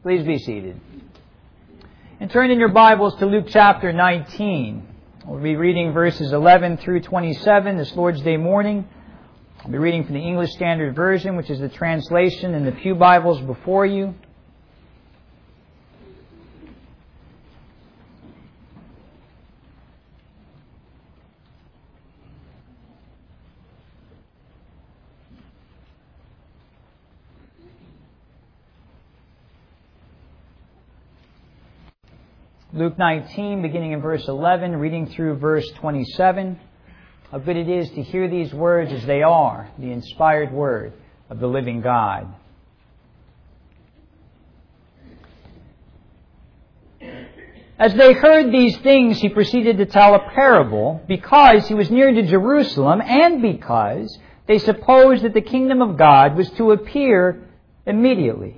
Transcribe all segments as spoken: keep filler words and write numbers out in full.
Please be seated. And turn in your Bibles to Luke chapter nineteen. We'll be reading verses eleven through twenty-seven this Lord's Day morning. I'll be reading from the English Standard Version, which is the translation in the pew Bibles before you. Luke nineteen, beginning in verse eleven, reading through verse twenty-seven. How good it is to hear these words as they are, the inspired word of the living God. As they heard these things, he proceeded to tell a parable, because he was near to Jerusalem, and because they supposed that the kingdom of God was to appear immediately.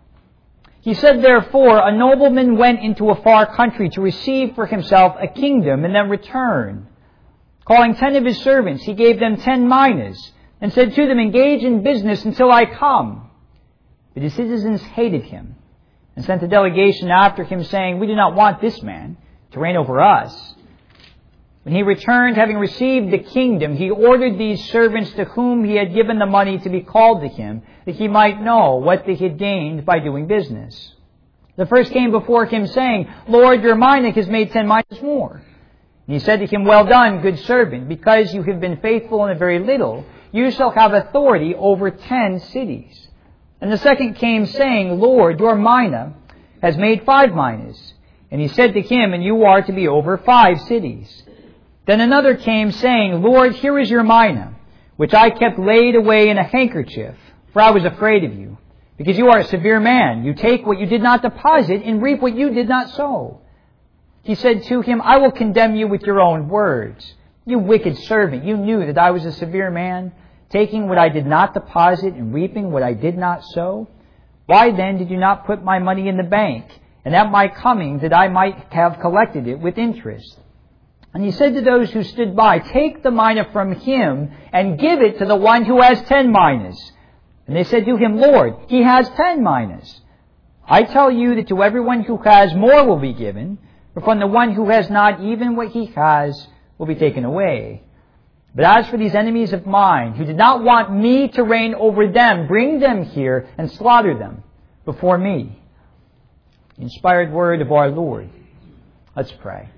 He said, therefore, a nobleman went into a far country to receive for himself a kingdom and then return. Calling ten of his servants, he gave them ten minas and said to them, engage in business until I come. But his citizens hated him and sent a delegation after him, saying, we do not want this man to reign over us. When he returned, having received the kingdom, he ordered these servants to whom he had given the money to be called to him, that he might know what they had gained by doing business. The first came before him, saying, Lord, your mina has made ten minas more. And he said to him, well done, good servant, because you have been faithful in a very little, you shall have authority over ten cities. And the second came, saying, Lord, your mina has made five minas. And he said to him, and you are to be over five cities. Then another came, saying, Lord, here is your mina, which I kept laid away in a handkerchief, for I was afraid of you, because you are a severe man. You take what you did not deposit and reap what you did not sow. He said to him, I will condemn you with your own words. You wicked servant, you knew that I was a severe man, taking what I did not deposit and reaping what I did not sow. Why then did you not put my money in the bank, and at my coming that I might have collected it with interest? And he said to those who stood by, take the mina from him and give it to the one who has ten minas. And they said to him, Lord, he has ten minas. I tell you that to everyone who has more will be given, but from the one who has not, even what he has will be taken away. But as for these enemies of mine, who did not want me to reign over them, bring them here and slaughter them before me. The inspired word of our Lord. Let's pray.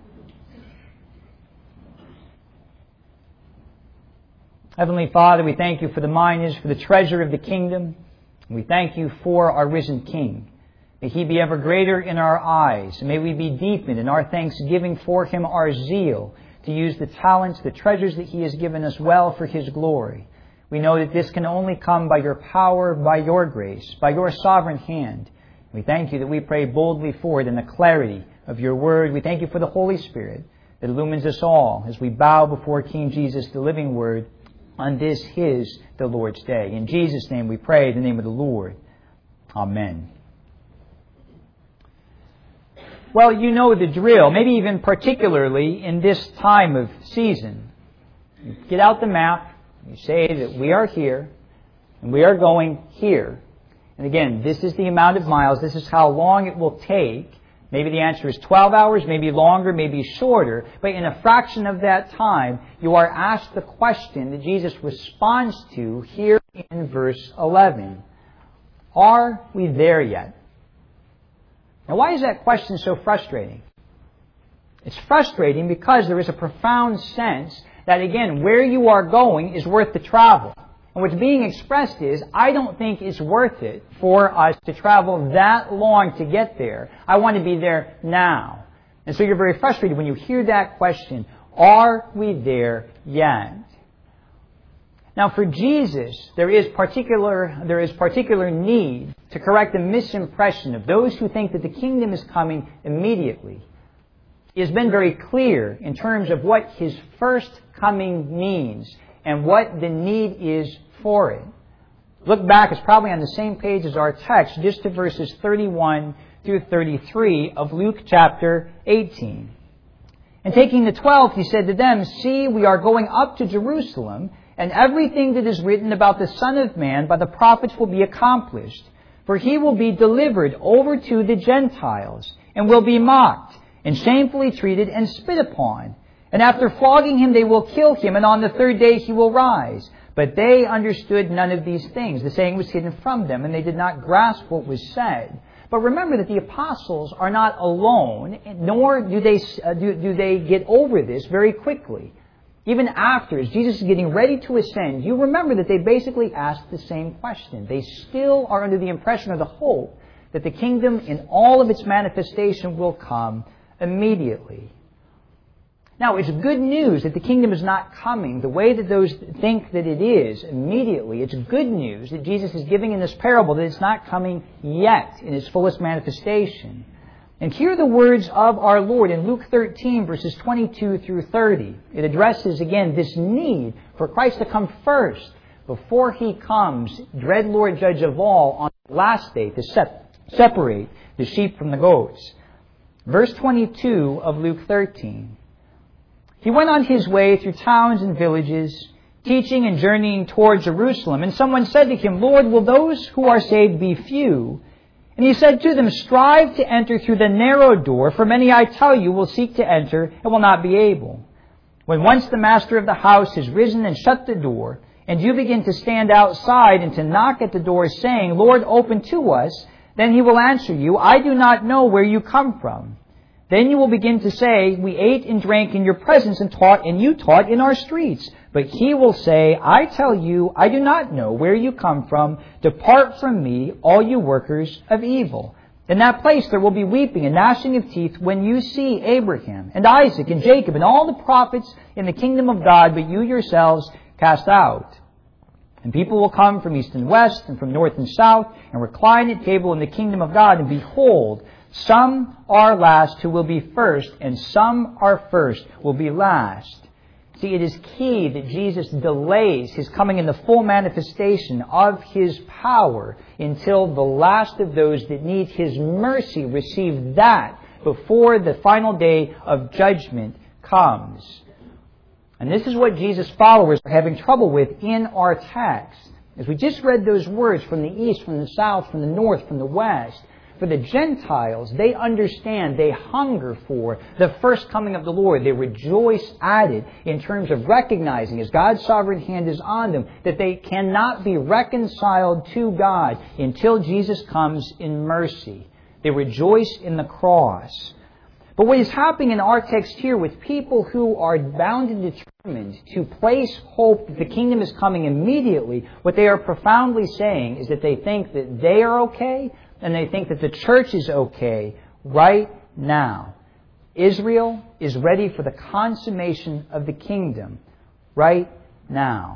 Heavenly Father, we thank you for the minas, for the treasure of the kingdom. We thank you for our risen King. May he be ever greater in our eyes. And may we be deepened in our thanksgiving for him, our zeal, to use the talents, the treasures that he has given us well for his glory. We know that this can only come by your power, by your grace, by your sovereign hand. We thank you that we pray boldly for it in the clarity of your word. We thank you for the Holy Spirit that illumines us all as we bow before King Jesus, the living word, on this his, the Lord's day. In Jesus' name we pray, in the name of the Lord. Amen. Well, you know the drill, maybe even particularly in this time of season. You get out the map, you say that we are here, and we are going here. And again, this is the amount of miles, this is how long it will take. Maybe the answer is twelve hours, maybe longer, maybe shorter. But in a fraction of that time, you are asked the question that Jesus responds to here in verse eleven. Are we there yet? Now, why is that question so frustrating? It's frustrating because there is a profound sense that, again, where you are going is worth the travel. And what's being expressed is, I don't think it's worth it for us to travel that long to get there. I want to be there now. And so you're very frustrated when you hear that question, are we there yet? Now for Jesus, there is particular, there is particular need to correct the misimpression of those who think that the kingdom is coming immediately. He has been very clear in terms of what his first coming means and what the need is for it. Look back, it's probably on the same page as our text, just to verses thirty-one through thirty-three of Luke chapter eighteen. And taking the twelve, he said to them, see, we are going up to Jerusalem, and everything that is written about the Son of Man by the prophets will be accomplished. For he will be delivered over to the Gentiles, and will be mocked, and shamefully treated, and spit upon. And after flogging him, they will kill him, and on the third day he will rise. But they understood none of these things. The saying was hidden from them, and they did not grasp what was said. But remember that the apostles are not alone, nor do they, uh, do, do they get over this very quickly. Even after, as Jesus is getting ready to ascend, you remember that they basically asked the same question. They still are under the impression or the hope that the kingdom in all of its manifestation will come immediately. Now, it's good news that the kingdom is not coming the way that those think that it is immediately. It's good news that Jesus is giving in this parable that it's not coming yet in its fullest manifestation. And hear the words of our Lord in Luke thirteen, verses twenty-two through thirty. It addresses, again, this need for Christ to come first before He comes, dread Lord Judge of all, on the last day to sep- separate the sheep from the goats. Verse twenty-two of Luke thirteen. He went on his way through towns and villages, teaching and journeying toward Jerusalem. And someone said to him, Lord, will those who are saved be few? And he said to them, strive to enter through the narrow door, for many, I tell you, will seek to enter and will not be able. When once the master of the house has risen and shut the door, and you begin to stand outside and to knock at the door, saying, Lord, open to us, then he will answer you, I do not know where you come from. Then you will begin to say, we ate and drank in your presence and taught, and you taught in our streets. But he will say, I tell you, I do not know where you come from. Depart from me, all you workers of evil. In that place there will be weeping and gnashing of teeth when you see Abraham and Isaac and Jacob and all the prophets in the kingdom of God, but you yourselves cast out. And people will come from east and west and from north and south and recline at table in the kingdom of God. And behold, some are last who will be first, and some are first will be last. See, it is key that Jesus delays His coming in the full manifestation of His power until the last of those that need His mercy receive that before the final day of judgment comes. And this is what Jesus' followers are having trouble with in our text. As we just read those words from the east, from the south, from the north, from the west, for the Gentiles, they understand, they hunger for the first coming of the Lord. They rejoice at it in terms of recognizing, as God's sovereign hand is on them, that they cannot be reconciled to God until Jesus comes in mercy. They rejoice in the cross. But what is happening in our text here with people who are bound and determined to place hope that the kingdom is coming immediately, what they are profoundly saying is that they think that they are okay, and they think that the church is okay right now. Israel is ready for the consummation of the kingdom right now.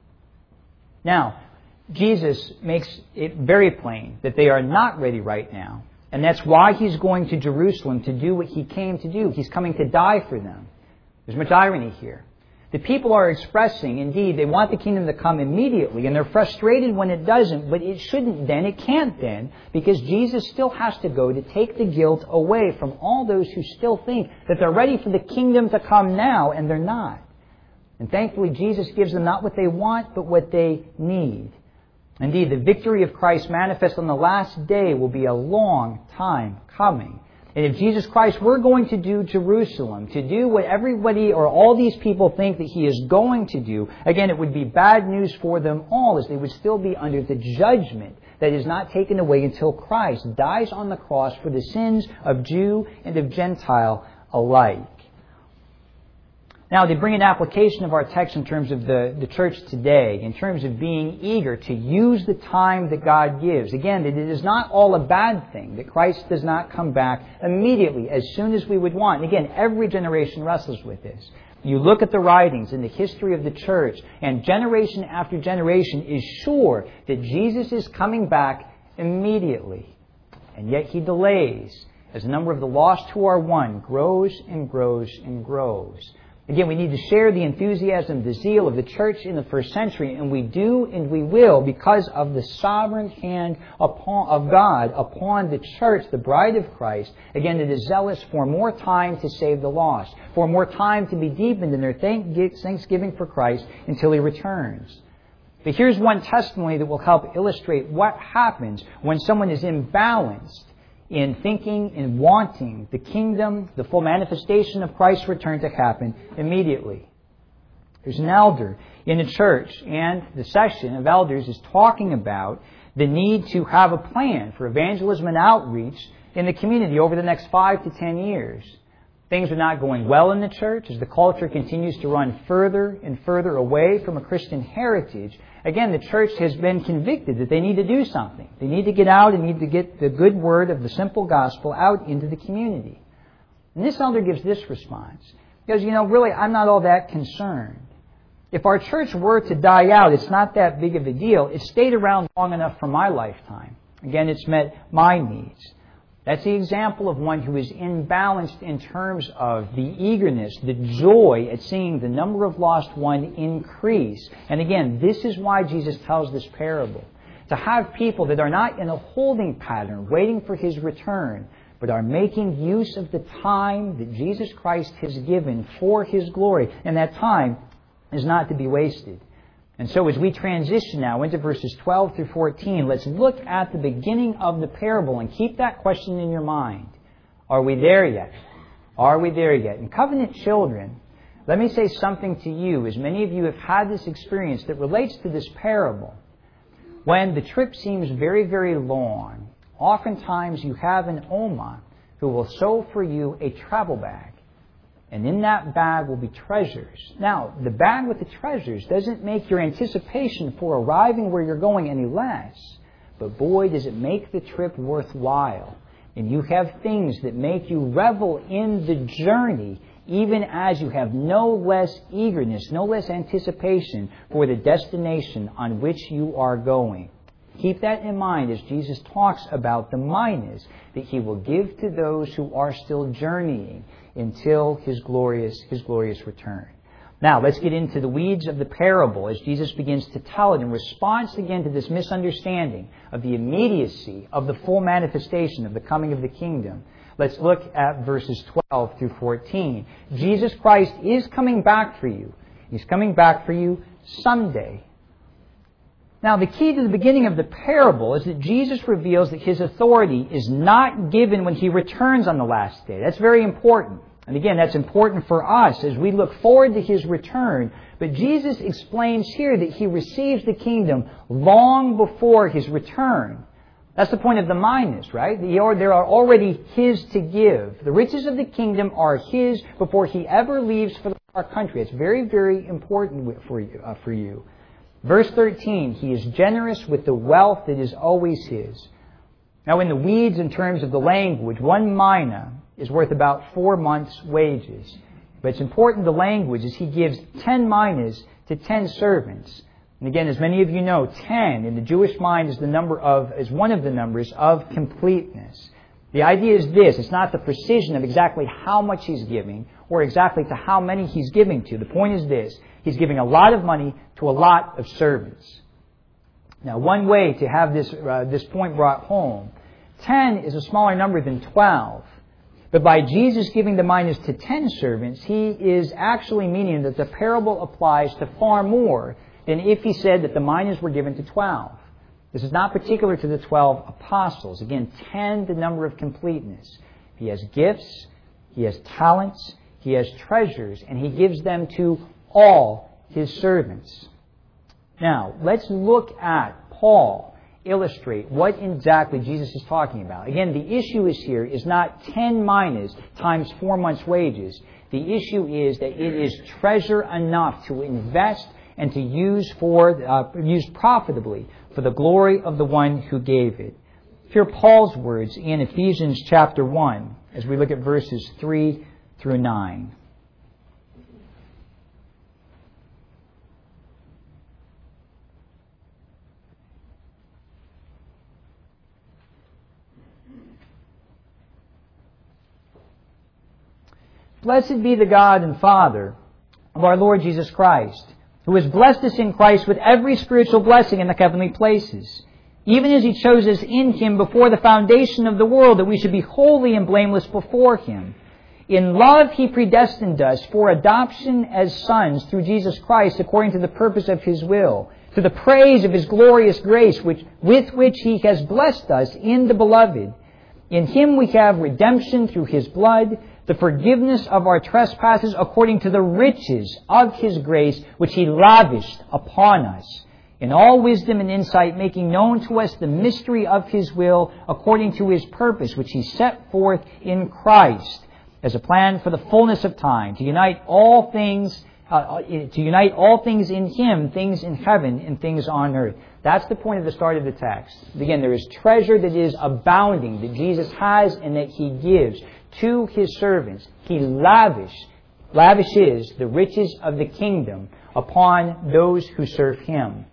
Now, Jesus makes it very plain that they are not ready right now. And that's why He's going to Jerusalem to do what He came to do. He's coming to die for them. There's much irony here. The people are expressing, indeed, they want the kingdom to come immediately, and they're frustrated when it doesn't, but it shouldn't then, it can't then, because Jesus still has to go to take the guilt away from all those who still think that they're ready for the kingdom to come now, and they're not. And thankfully, Jesus gives them not what they want, but what they need. Indeed, the victory of Christ manifest on the last day will be a long time coming. And if Jesus Christ were going to do Jerusalem, to do what everybody or all these people think that He is going to do, again, it would be bad news for them all, as they would still be under the judgment that is not taken away until Christ dies on the cross for the sins of Jew and of Gentile alike. Now, they bring an application of our text in terms of the, the church today, in terms of being eager to use the time that God gives. Again, that it is not all a bad thing, that Christ does not come back immediately, as soon as we would want. And again, every generation wrestles with this. You look at the writings and the history of the church, and generation after generation is sure that Jesus is coming back immediately. And yet He delays, as the number of the lost who are won grows and grows and grows. Again, we need to share the enthusiasm, the zeal of the church in the first century, and we do and we will because of the sovereign hand upon, of God upon the church, the bride of Christ. Again, that is zealous for more time to save the lost, for more time to be deepened in their thanksgiving for Christ until He returns. But here's one testimony that will help illustrate what happens when someone is imbalanced in thinking and wanting the kingdom, the full manifestation of Christ's return to happen immediately. There's an elder in the church, and the session of elders is talking about the need to have a plan for evangelism and outreach in the community over the next five to ten years. Things are not going well in the church as the culture continues to run further and further away from a Christian heritage. Again, the church has been convicted that they need to do something. They need to get out and need to get the good word of the simple gospel out into the community. And this elder gives this response. He goes, you know, really, I'm not all that concerned. If our church were to die out, it's not that big of a deal. It stayed around long enough for my lifetime. Again, it's met my needs. That's the example of one who is imbalanced in terms of the eagerness, the joy at seeing the number of lost one increase. And again, this is why Jesus tells this parable. To have people that are not in a holding pattern, waiting for His return, but are making use of the time that Jesus Christ has given for His glory. And that time is not to be wasted. And so as we transition now into verses twelve through fourteen, let's look at the beginning of the parable and keep that question in your mind. Are we there yet? Are we there yet? And covenant children, let me say something to you, as many of you have had this experience that relates to this parable. When the trip seems very, very long, oftentimes you have an Oma who will sew for you a travel bag. And in that bag will be treasures. Now, the bag with the treasures doesn't make your anticipation for arriving where you're going any less. But boy, does it make the trip worthwhile. And you have things that make you revel in the journey, even as you have no less eagerness, no less anticipation for the destination on which you are going. Keep that in mind as Jesus talks about the minas that He will give to those who are still journeying until His glorious, His glorious return. Now, let's get into the weeds of the parable as Jesus begins to tell it in response again to this misunderstanding of the immediacy of the full manifestation of the coming of the kingdom. Let's look at verses twelve through fourteen. Jesus Christ is coming back for you. He's coming back for you someday. Now, the key to the beginning of the parable is that Jesus reveals that His authority is not given when He returns on the last day. That's very important. And again, that's important for us as we look forward to His return. But Jesus explains here that He receives the kingdom long before His return. That's the point of the minas, right? There are already His to give. The riches of the kingdom are His before He ever leaves for our country. It's very, very important for you. Uh, for you. Verse thirteen, He is generous with the wealth that is always His. Now, in the weeds in terms of the language, one mina is worth about four months' wages. But it's important the language as He gives ten minas to ten servants. And again, as many of you know, ten in the Jewish mind is the number of is one of the numbers of completeness. The idea is this: it's not the precision of exactly how much He's giving or exactly to how many He's giving to. The point is this: He's giving a lot of money to a lot of servants. Now, one way to have this uh, this point brought home, ten is a smaller number than twelve. But by Jesus giving the minas to ten servants, He is actually meaning that the parable applies to far more than if He said that the minas were given to twelve. This is not particular to the twelve apostles. Again, ten, the number of completeness. He has gifts, He has talents, He has treasures, and He gives them to all His servants. Now, let's look at Paul illustrate what exactly Jesus is talking about. Again, the issue is here is not ten minas times four months' wages. The issue is that it is treasure enough to invest and to use for uh, use profitably for the glory of the one who gave it. Hear Paul's words in Ephesians chapter one as we look at verses three through nine. Blessed be the God and Father of our Lord Jesus Christ, who has blessed us in Christ with every spiritual blessing in the heavenly places, even as He chose us in Him before the foundation of the world, that we should be holy and blameless before Him. In love He predestined us for adoption as sons through Jesus Christ, according to the purpose of His will, to the praise of His glorious grace, which, with which He has blessed us in the Beloved. In Him we have redemption through His blood, the forgiveness of our trespasses according to the riches of His grace, which He lavished upon us. In all wisdom and insight, making known to us the mystery of His will, according to His purpose, which He set forth in Christ, as a plan for the fullness of time, to unite all things, uh, to unite all things in Him, things in heaven and things on earth. That's the point of the start of the text. Again, there is treasure that is abounding, that Jesus has and that He gives to His servants. He lavish, lavishes the riches of the kingdom upon those who serve Him.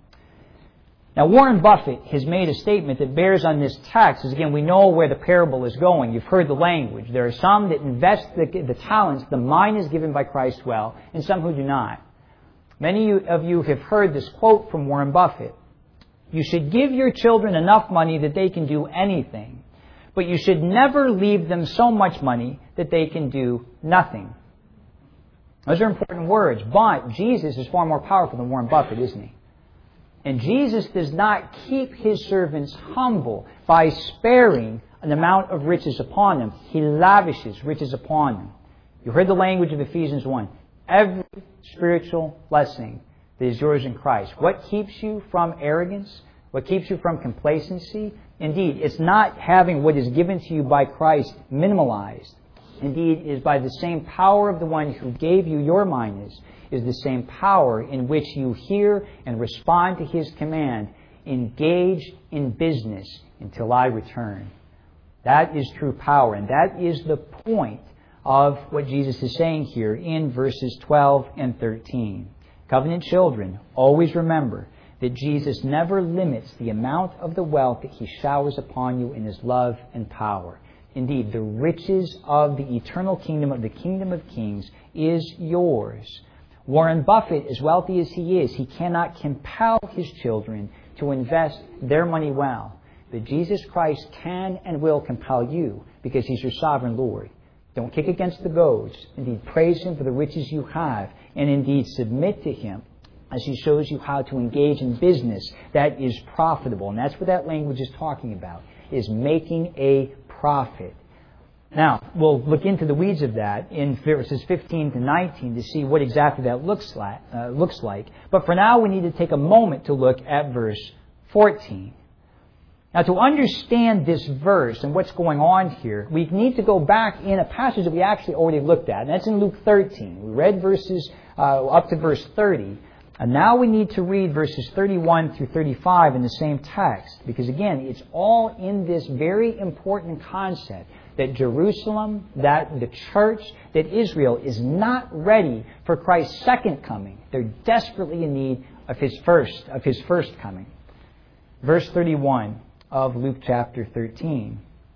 Now, Warren Buffett has made a statement that bears on this text, as again, we know where the parable is going. You've heard the language. There are some that invest the, the talents the mine is given by Christ well, and some who do not. Many of you have heard this quote from Warren Buffett. You should give your children enough money that they can do anything, but you should never leave them so much money that they can do nothing. Those are important words, but Jesus is far more powerful than Warren Buffett, isn't He? And Jesus does not keep His servants humble by sparing an amount of riches upon them. He lavishes riches upon them. You heard the language of Ephesians one. Every spiritual blessing that is yours in Christ. What keeps you from arrogance? What keeps you from complacency? Indeed, it's not having what is given to you by Christ minimalized. Indeed, it is by the same power of the one who gave you your minus, is the same power in which you hear and respond to His command, engage in business until I return. That is true power, and that is the point of what Jesus is saying here in verses twelve and thirteen. Covenant children, always remember that Jesus never limits the amount of the wealth that He showers upon you in His love and power. Indeed, the riches of the eternal kingdom, of the kingdom of kings, is yours. Warren Buffett, as wealthy as he is, he cannot compel his children to invest their money well. But Jesus Christ can and will compel you because He's your sovereign Lord. Don't kick against the goads. Indeed, praise Him for the riches you have, and indeed submit to Him as He shows you how to engage in business that is profitable. And that's what that language is talking about, is making a profit. Now, we'll look into the weeds of that in verses fifteen to nineteen to see what exactly that looks like. Uh, looks like. But for now, we need to take a moment to look at verse fourteen. Now, to understand this verse and what's going on here, we need to go back in a passage that we actually already looked at. And that's in Luke thirteen. We read verses uh, up to verse thirty. And now we need to read verses thirty-one through thirty-five in the same text. Because again, it's all in this very important concept that Jerusalem, that the church, that Israel is not ready for Christ's second coming. They're desperately in need of His first, of His first coming. Verse thirty-one of Luke chapter thirteen.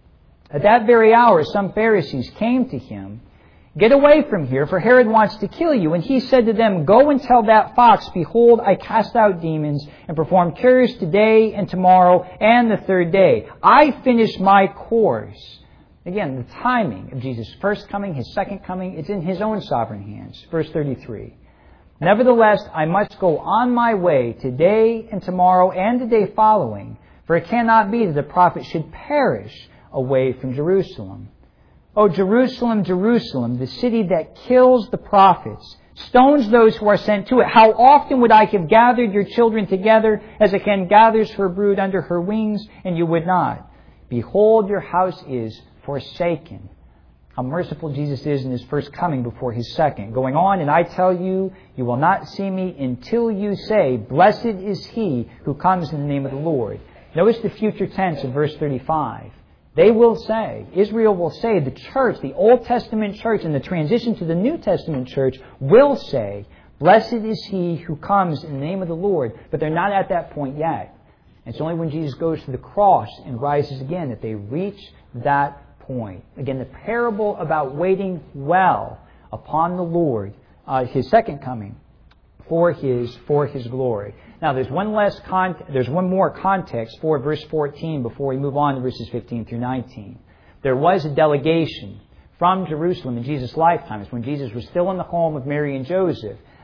At that very hour, some Pharisees came to Him. Get away from here, for Herod wants to kill you. And He said to them, Go and tell that fox, Behold, I cast out demons and perform cures today and tomorrow and the third day. I finish my course. Again, the timing of Jesus' first coming, His second coming, it's in His own sovereign hands. Verse thirty-three. Nevertheless, I must go on my way today and tomorrow and the day following, for it cannot be that the prophet should perish away from Jerusalem. O Jerusalem, Jerusalem, the city that kills the prophets, stones those who are sent to it. How often would I have gathered your children together as a hen gathers her brood under her wings, and you would not? Behold, your house is forsaken. How merciful Jesus is in His first coming before His second. Going on, and I tell you, you will not see me until you say, Blessed is He who comes in the name of the Lord. Notice the future tense of verse thirty-five. They will say, Israel will say, the church, the Old Testament church, and the transition to the New Testament church will say, Blessed is He who comes in the name of the Lord. But they're not at that point yet. It's only when Jesus goes to the cross and rises again that they reach that point. Again, the parable about waiting well upon the Lord, uh, His second coming, for His for His glory. Now, there's one less con- there's one more context for verse fourteen before we move on to verses fifteen through nineteen. There was a delegation from Jerusalem in Jesus' lifetime. It's when Jesus was still in the home of Mary and Joseph.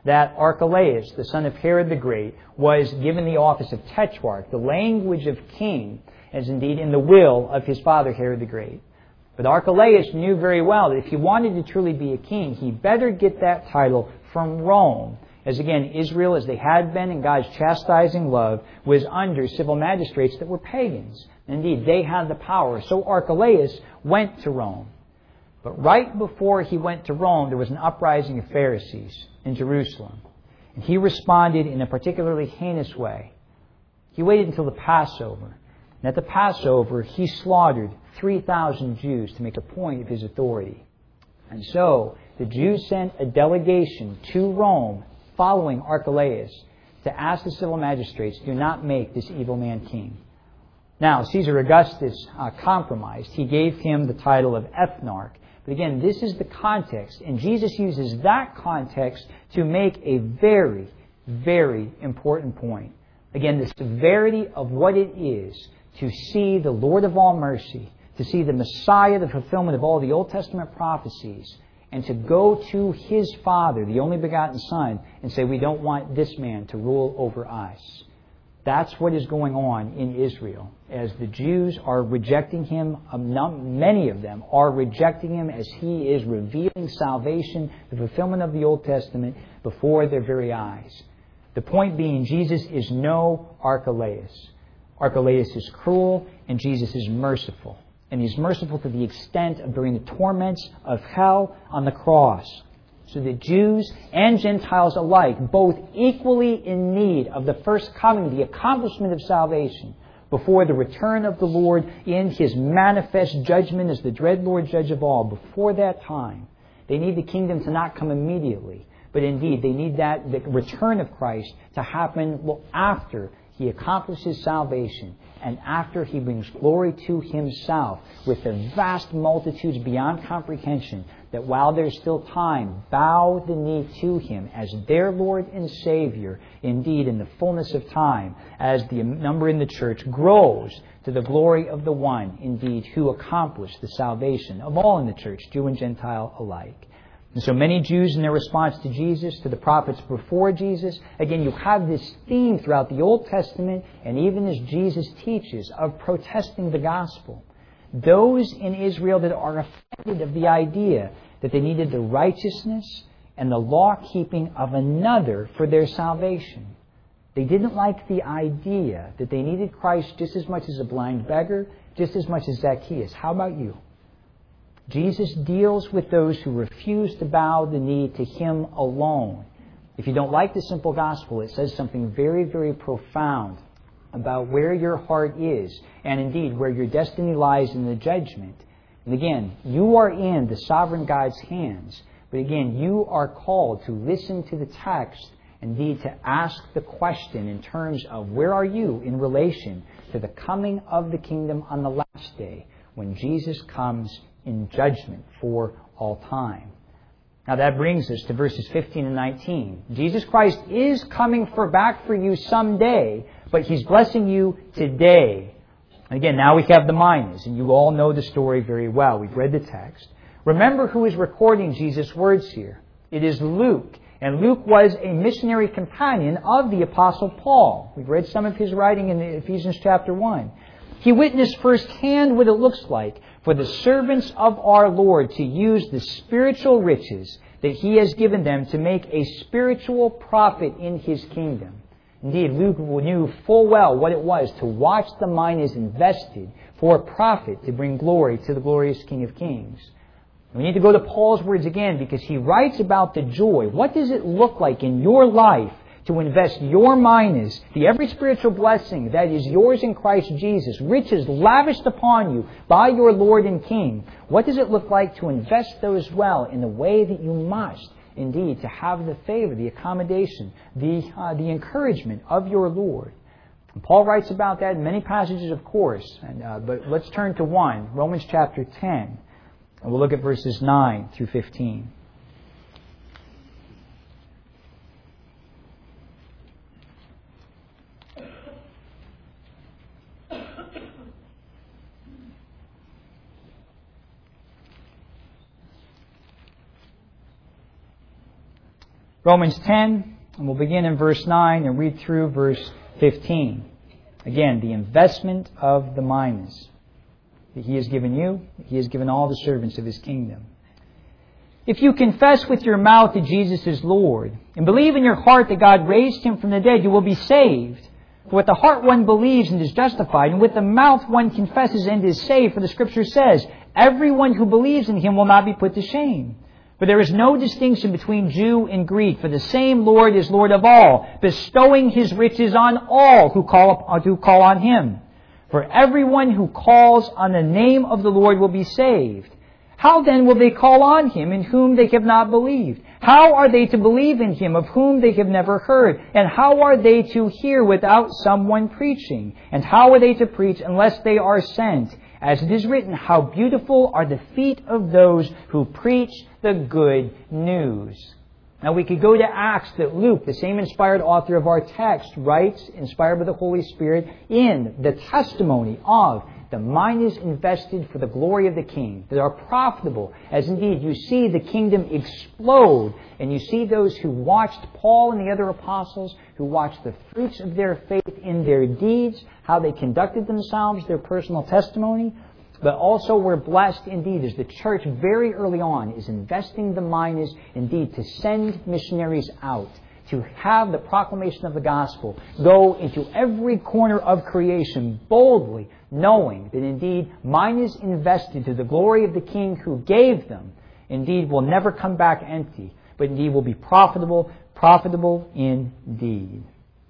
that Archelaus, the son of Herod the Great, was given the office of tetrarch, the language of king, as indeed in the will of his father Herod the Great. But Archelaus knew very well that if he wanted to truly be a king, he better get that title from Rome. As again, Israel, as they had been in God's chastising love, was under civil magistrates that were pagans. Indeed, they had the power. So Archelaus went to Rome. But right before he went to Rome, there was an uprising of Pharisees in Jerusalem. And he responded in a particularly heinous way. He waited until the Passover. And at the Passover, he slaughtered three thousand Jews to make a point of his authority. And so, the Jews sent a delegation to Rome following Archelaus to ask the civil magistrates to not make this evil man king. Now, Caesar Augustus uh, compromised. He gave him the title of ethnarch. But again, this is the context, and Jesus uses that context to make a very, very important point. Again, the severity of what it is to see the Lord of all mercy, to see the Messiah, the fulfillment of all the Old Testament prophecies, and to go to His Father, the only begotten Son, and say, we don't want this man to rule over us. That's what is going on in Israel. As the Jews are rejecting Him, many of them are rejecting Him as He is revealing salvation, the fulfillment of the Old Testament, before their very eyes. The point being, Jesus is no Archelaus. Archelaus is cruel, and Jesus is merciful. And He's merciful to the extent of bearing the torments of hell on the cross. So that Jews and Gentiles alike, both equally in need of the first coming, the accomplishment of salvation, before the return of the Lord in His manifest judgment as the dread Lord Judge of all, before that time, they need the kingdom to not come immediately, but indeed they need that the return of Christ to happen after He accomplishes salvation and after He brings glory to Himself with the vast multitudes beyond comprehension, that while there's still time, bow the knee to Him as their Lord and Savior, indeed in the fullness of time, as the number in the church grows to the glory of the one, indeed, who accomplished the salvation of all in the church, Jew and Gentile alike. And so many Jews, in their response to Jesus, to the prophets before Jesus, again, you have this theme throughout the Old Testament, and even as Jesus teaches, of protesting the gospel. Those in Israel that are offended of the idea that they needed the righteousness and the law-keeping of another for their salvation. They didn't like the idea that they needed Christ just as much as a blind beggar, just as much as Zacchaeus. How about you? Jesus deals with those who refuse to bow the knee to Him alone. If you don't like the simple gospel, it says something very, very profound about where your heart is, and indeed where your destiny lies in the judgment. And again, you are in the sovereign God's hands, but again, you are called to listen to the text, indeed to ask the question in terms of where are you in relation to the coming of the kingdom on the last day, when Jesus comes in judgment for all time. Now that brings us to verses fifteen and nineteen. Jesus Christ is coming for back for you someday, but He's blessing you today. And again, now we have the minors, and you all know the story very well. We've read the text. Remember who is recording Jesus' words here. It is Luke. And Luke was a missionary companion of the Apostle Paul. We've read some of his writing in Ephesians chapter one. He witnessed firsthand what it looks like for the servants of our Lord to use the spiritual riches that He has given them to make a spiritual profit in His kingdom. Indeed, Luke knew full well what it was to watch the minas invested for profit to bring glory to the glorious King of Kings. We need to go to Paul's words again, because he writes about the joy. What does it look like in your life to invest your minas, the every spiritual blessing that is yours in Christ Jesus, riches lavished upon you by your Lord and King? What does it look like to invest those well in the way that you must, indeed, to have the favor, the accommodation, the, uh, the encouragement of your Lord? And Paul writes about that in many passages, of course, and, uh, but let's turn to one, Romans chapter ten. And we'll look at verses nine through fifteen. Romans ten, and we'll begin in verse nine and read through verse fifteen. Again, the investment of the minas that He has given you, He has given all the servants of His kingdom. If you confess with your mouth that Jesus is Lord, and believe in your heart that God raised Him from the dead, you will be saved. For with the heart one believes and is justified, and with the mouth one confesses and is saved. For the Scripture says, everyone who believes in Him will not be put to shame. For there is no distinction between Jew and Greek, for the same Lord is Lord of all, bestowing His riches on all who call, who call on Him. For everyone who calls on the name of the Lord will be saved. How then will they call on Him in whom they have not believed? How are they to believe in Him of whom they have never heard? And how are they to hear without someone preaching? And how are they to preach unless they are sent? As it is written, how beautiful are the feet of those who preach the good news. Now we could go to Acts that Luke, the same inspired author of our text, writes, inspired by the Holy Spirit, in the testimony of the minas invested for the glory of the King, that are profitable, as indeed you see the kingdom explode, and you see those who watched Paul and the other apostles, who watched the fruits of their faith in their deeds, how they conducted themselves, their personal testimony. But also we're blessed indeed as the church very early on is investing the minas indeed to send missionaries out, to have the proclamation of the gospel go into every corner of creation boldly, knowing that indeed minas invested to the glory of the King who gave them indeed will never come back empty, but indeed will be profitable, profitable indeed.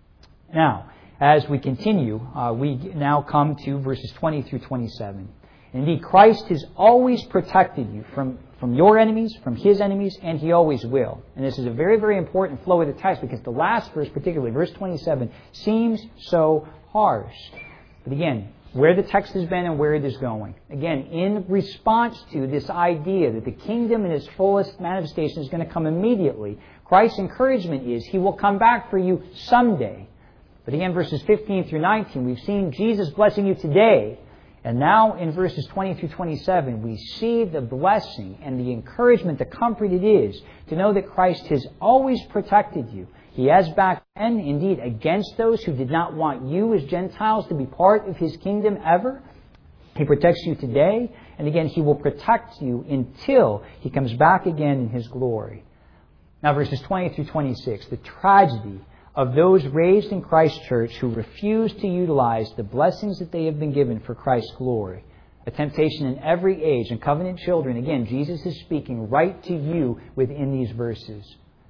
Now, as we continue, uh, we now come to verses twenty through twenty-seven. Indeed, Christ has always protected you from, from your enemies, from His enemies, and He always will. And this is a very, very important flow of the text because the last verse, particularly verse twenty-seven, seems so harsh. But again, where the text has been and where it is going. Again, in response to this idea that the kingdom in its fullest manifestation is going to come immediately, Christ's encouragement is He will come back for you someday. But again, verses fifteen through nineteen, we've seen Jesus blessing you today. And now in verses twenty through twenty-seven, we see the blessing and the encouragement, the comfort it is to know that Christ has always protected you. He has back then, indeed, against those who did not want you as Gentiles to be part of His kingdom ever. He protects you today, and again, He will protect you until He comes back again in His glory. Now, verses twenty through twenty-six, the tragedy of those raised in Christ's church who refuse to utilize the blessings that they have been given for Christ's glory. A temptation in every age. And covenant children, again, Jesus is speaking right to you within these verses.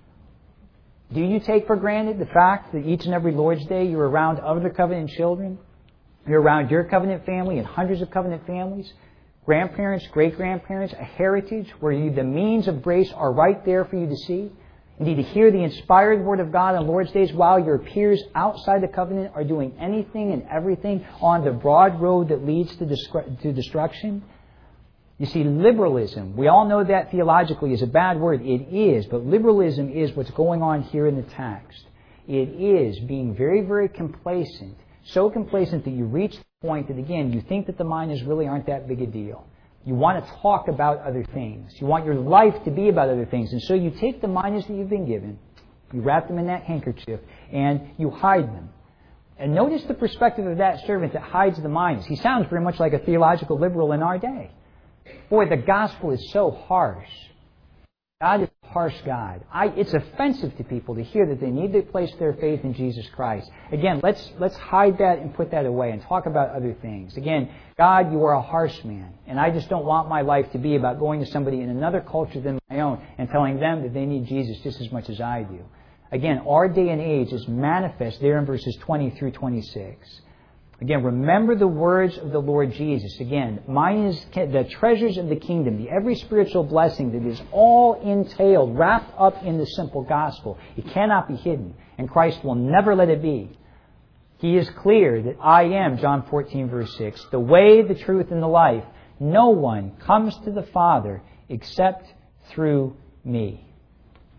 Do you take for granted the fact that each and every Lord's Day you're around other covenant children? You're around your covenant family and hundreds of covenant families? Grandparents, great-grandparents, a heritage where you, the means of grace are right there for you to see? Indeed, to hear the inspired Word of God on Lord's days while your peers outside the covenant are doing anything and everything on the broad road that leads to, discre- to destruction. You see, liberalism, we all know that theologically is a bad word. It is, but liberalism is what's going on here in the text. It is being very, very complacent, so complacent that you reach the point that, again, you think that the minas really aren't that big a deal. You want to talk about other things. You want your life to be about other things. And so you take the minas that you've been given, you wrap them in that handkerchief, and you hide them. And notice the perspective of that servant that hides the minas. He sounds very much like a theological liberal in our day. Boy, the gospel is so harsh. God is a harsh God. I, it's offensive to people to hear that they need to place their faith in Jesus Christ. Again, let's let's hide that and put that away and talk about other things. Again, God, you are a harsh man. And I just don't want my life to be about going to somebody in another culture than my own and telling them that they need Jesus just as much as I do. Again, our day and age is manifest there in verses twenty through twenty-six. Again, remember the words of the Lord Jesus. Again, mine is the treasures of the kingdom, the every spiritual blessing that is all entailed, wrapped up in the simple gospel. It cannot be hidden, and Christ will never let it be. He is clear that I am, John fourteen, verse six, the way, the truth, and the life. No one comes to the Father except through me.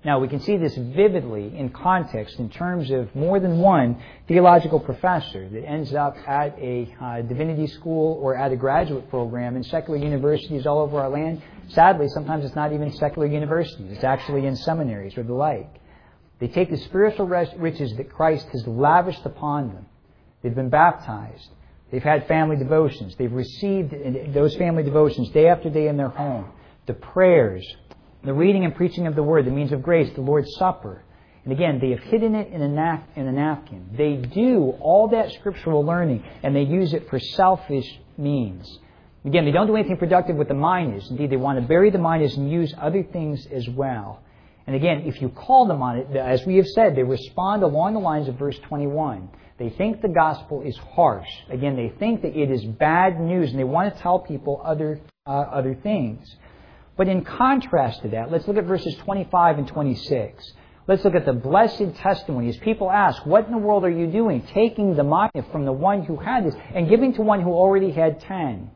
Now, we can see this vividly in context in terms of more than one theological professor that ends up at a uh, divinity school or at a graduate program in secular universities all over our land. Sadly, sometimes it's not even secular universities. It's actually in seminaries or the like. They take the spiritual riches that Christ has lavished upon them. They've been baptized. They've had family devotions. They've received those family devotions day after day in their home. The prayers, the reading and preaching of the Word, the means of grace, the Lord's Supper. And again, they have hidden it in a, nap- in a napkin. They do all that scriptural learning, and they use it for selfish means. Again, they don't do anything productive with the minas. Indeed, they want to bury the minas and use other things as well. And again, if you call them on it, as we have said, they respond along the lines of verse twenty-one. They think the gospel is harsh. Again, they think that it is bad news, and they want to tell people other uh, other things. But in contrast to that, let's look at verses twenty-five and twenty-six. Let's look at the blessed testimony. As people ask, what in the world are you doing? Taking the mina from the one who had this and giving to one who already had ten.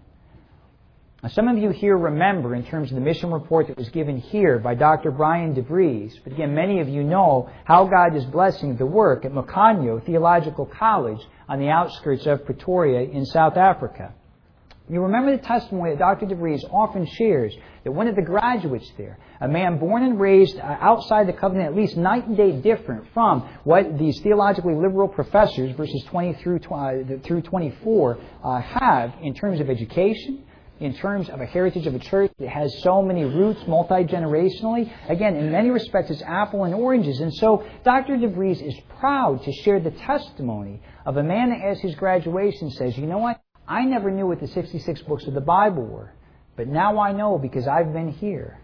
Now, some of you here remember, in terms of the mission report that was given here by Doctor Brian DeVries, but again, many of you know how God is blessing the work at Mokanyo Theological College on the outskirts of Pretoria in South Africa. You remember the testimony that Doctor DeVries often shares that one of the graduates there, a man born and raised outside the covenant, at least night and day different from what these theologically liberal professors, verses twenty through twenty-four, uh, have in terms of education, in terms of a heritage of a church that has so many roots multi-generationally. Again, in many respects, it's apple and oranges. And so Doctor DeVries is proud to share the testimony of a man that, as his graduation says, you know what? I never knew what the sixty-six books of the Bible were, but now I know because I've been here.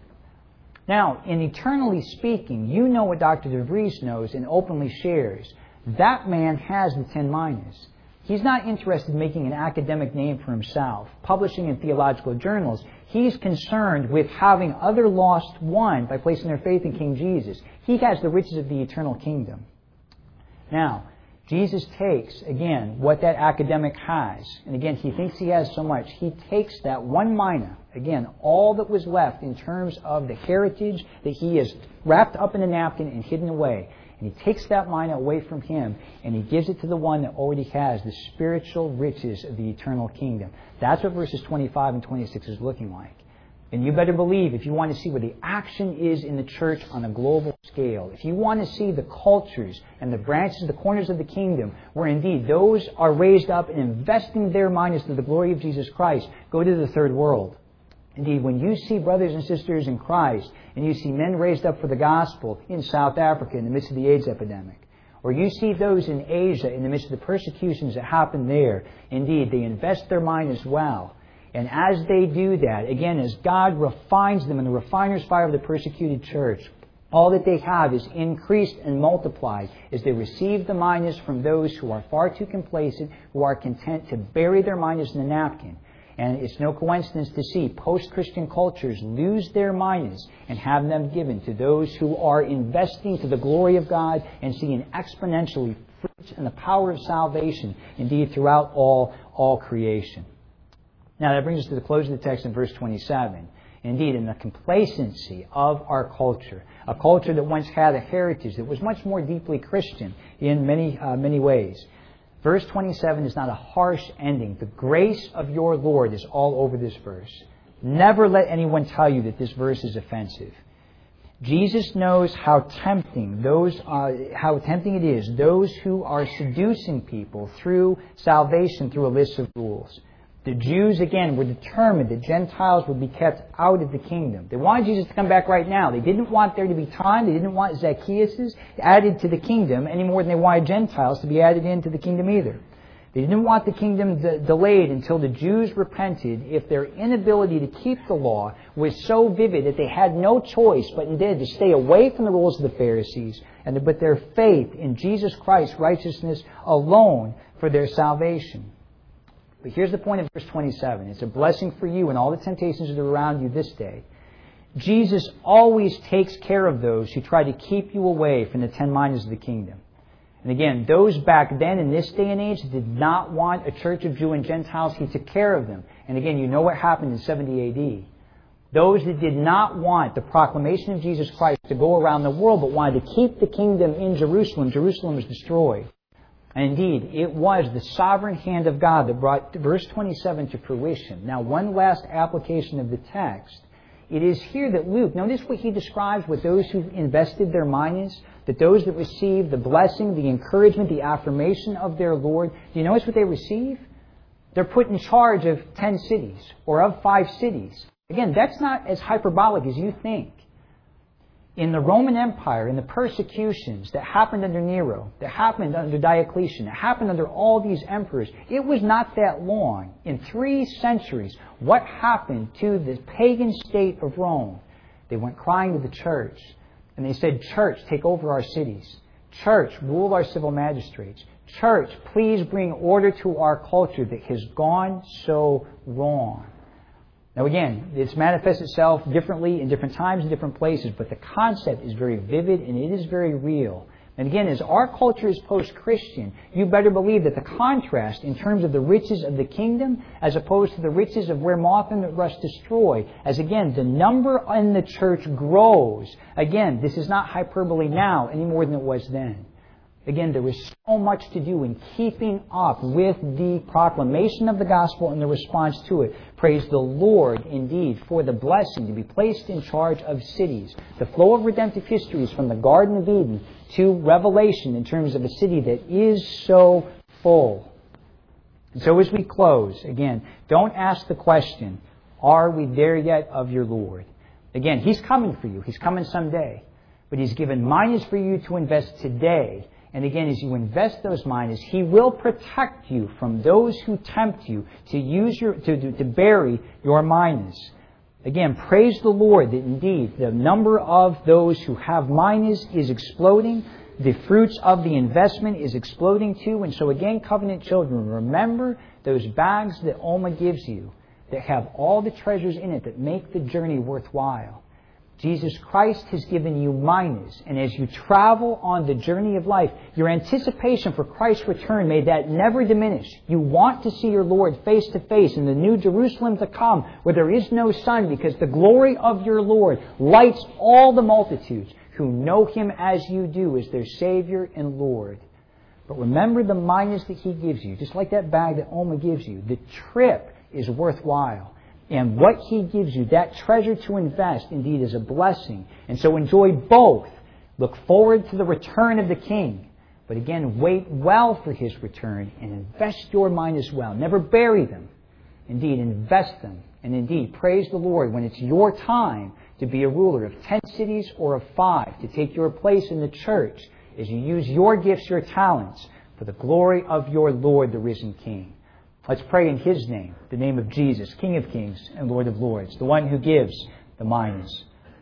Now, in eternally speaking, you know what Doctor DeVries knows and openly shares. That man has the ten minas. He's not interested in making an academic name for himself, publishing in theological journals. He's concerned with having other lost won by placing their faith in King Jesus. He has the riches of the eternal kingdom. Now, Jesus takes, again, what that academic has, and again, he thinks he has so much. He takes that one mina, again, all that was left in terms of the heritage that he has wrapped up in a napkin and hidden away. And he takes that mina away from him, and he gives it to the one that already has the spiritual riches of the eternal kingdom. That's what verses twenty-five and twenty-six is looking like. And you better believe, if you want to see where the action is in the church on a global scale, if you want to see the cultures and the branches, the corners of the kingdom, where indeed those are raised up and investing their minas to the glory of Jesus Christ, go to the third world. Indeed, when you see brothers and sisters in Christ, and you see men raised up for the gospel in South Africa in the midst of the AIDS epidemic, or you see those in Asia in the midst of the persecutions that happen there, indeed, they invest their mind as well. And as they do that, again, as God refines them in the refiner's fire of the persecuted church, all that they have is increased and multiplied as they receive the minas from those who are far too complacent, who are content to bury their minas in a napkin. And it's no coincidence to see post-Christian cultures lose their minas and have them given to those who are investing to the glory of God and seeing exponentially fruits and the power of salvation, indeed, throughout all, all creation. Now, that brings us to the close of the text in verse twenty-seven. Indeed, in the complacency of our culture, a culture that once had a heritage that was much more deeply Christian in many, uh, many ways. Verse twenty-seven is not a harsh ending. The grace of your Lord is all over this verse. Never let anyone tell you that this verse is offensive. Jesus knows how tempting those uh, how tempting it is, those who are seducing people through salvation through a list of rules. The Jews, again, were determined that Gentiles would be kept out of the kingdom. They wanted Jesus to come back right now. They didn't want there to be time. They didn't want Zacchaeus added to the kingdom any more than they wanted Gentiles to be added into the kingdom either. They didn't want the kingdom de- delayed until the Jews repented if their inability to keep the law was so vivid that they had no choice but indeed to stay away from the rules of the Pharisees and to put their faith in Jesus Christ's righteousness alone for their salvation. But here's the point of verse twenty-seven. It's a blessing for you and all the temptations that are around you this day. Jesus always takes care of those who try to keep you away from the ten minas of the kingdom. And again, those back then in this day and age did not want a church of Jew and Gentiles. He took care of them. And again, you know what happened in seventy A D. Those that did not want the proclamation of Jesus Christ to go around the world, but wanted to keep the kingdom in Jerusalem, Jerusalem was destroyed. And indeed, it was the sovereign hand of God that brought verse twenty-seven to fruition. Now, one last application of the text. It is here that Luke, notice what he describes with those who invested their minas, that those that received the blessing, the encouragement, the affirmation of their Lord. Do you notice what they receive? They're put in charge of ten cities or of five cities. Again, that's not as hyperbolic as you think. In the Roman Empire, in the persecutions that happened under Nero, that happened under Diocletian, that happened under all these emperors, it was not that long. In three centuries, what happened to the pagan state of Rome? They went crying to the church, and they said, "Church, take over our cities. Church, rule our civil magistrates. Church, please bring order to our culture that has gone so wrong." Now again, it's manifests itself differently in different times and different places, but the concept is very vivid and it is very real. And again, as our culture is post-Christian, you better believe that the contrast in terms of the riches of the kingdom as opposed to the riches of where moth and rust destroy, as again, the number in the church grows. Again, this is not hyperbole now any more than it was then. Again, there is so much to do in keeping up with the proclamation of the gospel and the response to it. Praise the Lord, indeed, for the blessing to be placed in charge of cities. The flow of redemptive history is from the Garden of Eden to Revelation in terms of a city that is so full. And so as we close, again, don't ask the question, are we there yet of your Lord? Again, He's coming for you. He's coming someday. But He's given minas for you to invest today. And again, as you invest those minas, He will protect you from those who tempt you to use your to, to bury your minas. Again, praise the Lord that indeed the number of those who have minas is exploding. The fruits of the investment is exploding too. And so again, covenant children, remember those bags that Alma gives you that have all the treasures in it that make the journey worthwhile. Jesus Christ has given you minas, and as you travel on the journey of life, your anticipation for Christ's return, may that never diminish. You want to see your Lord face to face in the new Jerusalem to come, where there is no sun, because the glory of your Lord lights all the multitudes who know Him as you do as their Savior and Lord. But remember the minas that He gives you, just like that bag that Alma gives you. The trip is worthwhile. And what He gives you, that treasure to invest, indeed is a blessing. And so enjoy both. Look forward to the return of the King. But again, wait well for His return and invest your mind as well. Never bury them. Indeed, invest them. And indeed, praise the Lord when it's your time to be a ruler of ten cities or of five, to take your place in the church as you use your gifts, your talents, for the glory of your Lord, the risen King. Let's pray in His name, the name of Jesus, King of kings and Lord of lords, the one who gives the minas.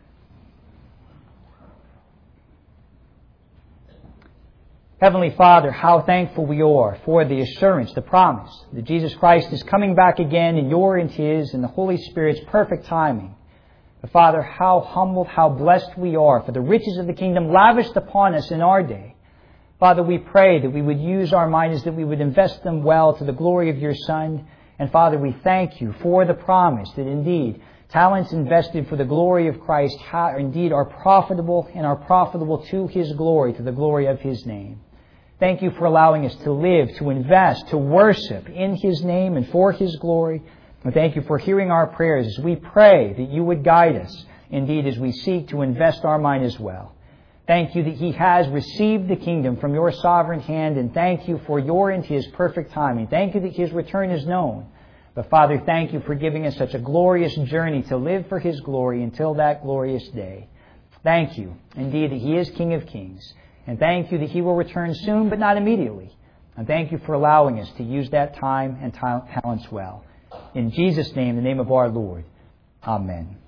Heavenly Father, how thankful we are for the assurance, the promise that Jesus Christ is coming back again in your and His and the Holy Spirit's perfect timing. But Father, how humbled, how blessed we are for the riches of the kingdom lavished upon us in our day. Father, we pray that we would use our minas, that we would invest them well to the glory of your Son. And Father, we thank you for the promise that indeed talents invested for the glory of Christ are indeed are profitable and are profitable to His glory, to the glory of His name. Thank you for allowing us to live, to invest, to worship in His name and for His glory. And thank you for hearing our prayers as we pray that you would guide us, indeed, as we seek to invest our minas well. Thank you that He has received the kingdom from your sovereign hand, and thank you for your and His perfect timing. Thank you that His return is known. But Father, thank you for giving us such a glorious journey to live for His glory until that glorious day. Thank you, indeed, that He is King of kings. And thank you that He will return soon, but not immediately. And thank you for allowing us to use that time and talents well. In Jesus' name, the name of our Lord. Amen.